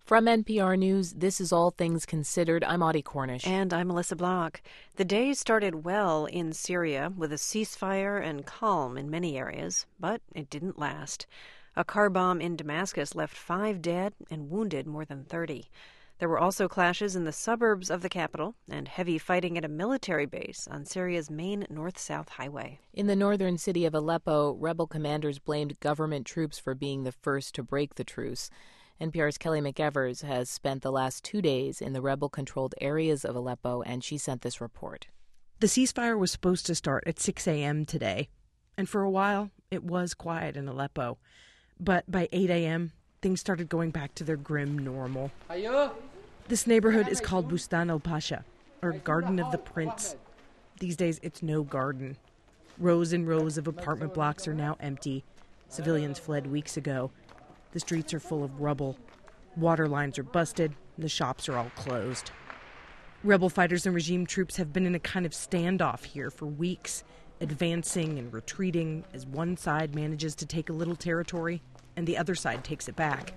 From NPR News, this is All Things Considered. I'm Audie Cornish. And I'm Melissa Block. The day started well in Syria with a ceasefire and calm in many areas, but it didn't last. A car bomb in Damascus left 5 dead and wounded more than 30. There were also clashes in the suburbs of the capital and heavy fighting at a military base on Syria's main north-south highway. In the northern city of Aleppo, rebel commanders blamed government troops for being the first to break the truce. NPR's Kelly McEvers has spent the last 2 days in the rebel-controlled areas of Aleppo, and she sent this report. The ceasefire was supposed to start at 6 a.m. today, and for a while it was quiet in Aleppo. But by 8 a.m., things started going back to their grim normal. This neighborhood is called Bustan al-Pasha, or Garden of the Prince. These days, it's no garden. Rows and rows of apartment blocks are now empty. Civilians fled weeks ago. The streets are full of rubble. Water lines are busted. The shops are all closed. Rebel fighters and regime troops have been in a kind of standoff here for weeks, advancing and retreating as one side manages to take a little territory and the other side takes it back.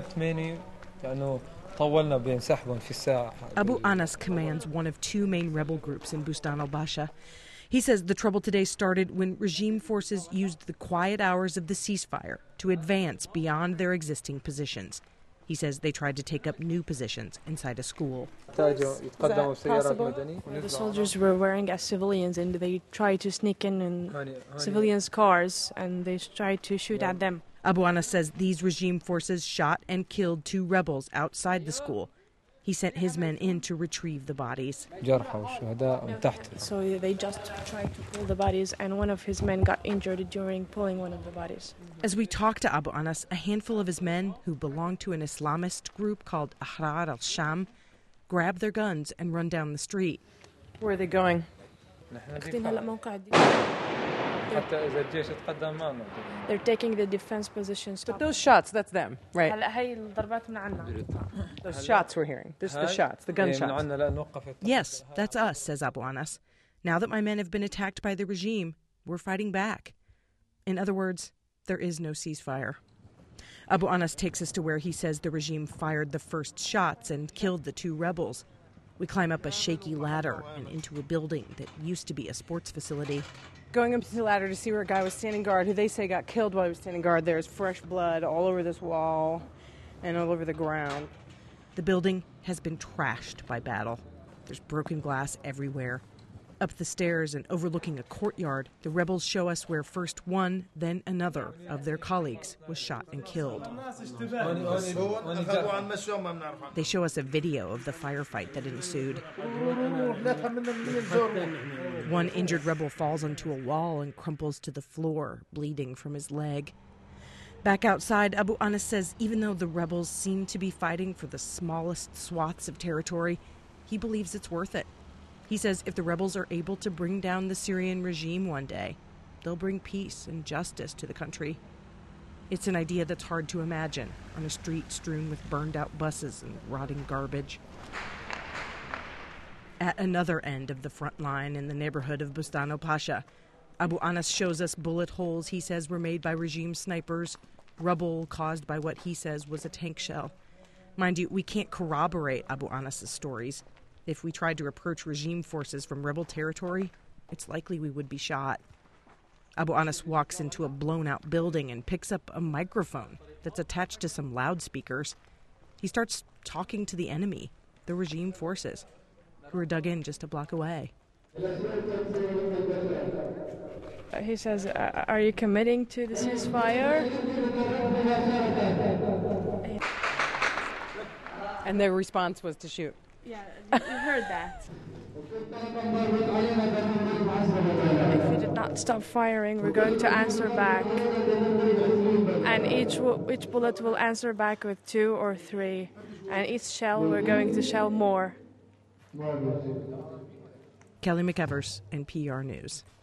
Abu Anas commands one of 2 main rebel groups in Bustan al-Pasha. He says the trouble today started when regime forces used the quiet hours of the ceasefire to advance beyond their existing positions. He says they tried to take up new positions inside a school. The soldiers were wearing as civilians and they tried to sneak in civilians' cars and they tried to shoot at them. Abu Anas says these regime forces shot and killed 2 rebels outside the school. He sent his men in to retrieve the bodies. So they just tried to pull the bodies, and one of his men got injured during pulling one of the bodies. As we talked to Abu Anas, a handful of his men, who belong to an Islamist group called Ahrar al-Sham, grab their guns and run down the street. Where are they going? They're taking the defense positions. But those shots, that's them, right? Those shots we're hearing. This is the shots, the gunshots. Yes, that's us, says Abu Anas. Now that my men have been attacked by the regime, we're fighting back. In other words, there is no ceasefire. Abu Anas takes us to where he says the regime fired the first shots and killed the 2 rebels. We climb up a shaky ladder and into a building that used to be a sports facility. Going up to the ladder to see where a guy was standing guard, who they say got killed while he was standing guard. There's fresh blood all over this wall and all over the ground. The building has been trashed by battle. There's broken glass everywhere. Up the stairs and overlooking a courtyard, the rebels show us where first one, then another of their colleagues was shot and killed. They show us a video of the firefight that ensued. One injured rebel falls onto a wall and crumples to the floor, bleeding from his leg. Back outside, Abu Anas says even though the rebels seem to be fighting for the smallest swaths of territory, he believes it's worth it. He says if the rebels are able to bring down the Syrian regime one day, they'll bring peace and justice to the country. It's an idea that's hard to imagine on a street strewn with burned-out buses and rotting garbage. At another end of the front line in the neighborhood of Bustan al-Pasha, Abu Anas shows us bullet holes he says were made by regime snipers, rubble caused by what he says was a tank shell. Mind you, we can't corroborate Abu Anas' stories. If we tried to approach regime forces from rebel territory, it's likely we would be shot. Abu Anas walks into a blown-out building and picks up a microphone that's attached to some loudspeakers. He starts talking to the enemy, the regime forces, who are dug in just a block away. He says, are you committing to the ceasefire? And their response was to shoot. Yeah, you heard that. If you did not stop firing, we're going to answer back. And each bullet will answer back with 2 or 3. And each shell, we're going to shell more. Kelly McEvers, NPR News.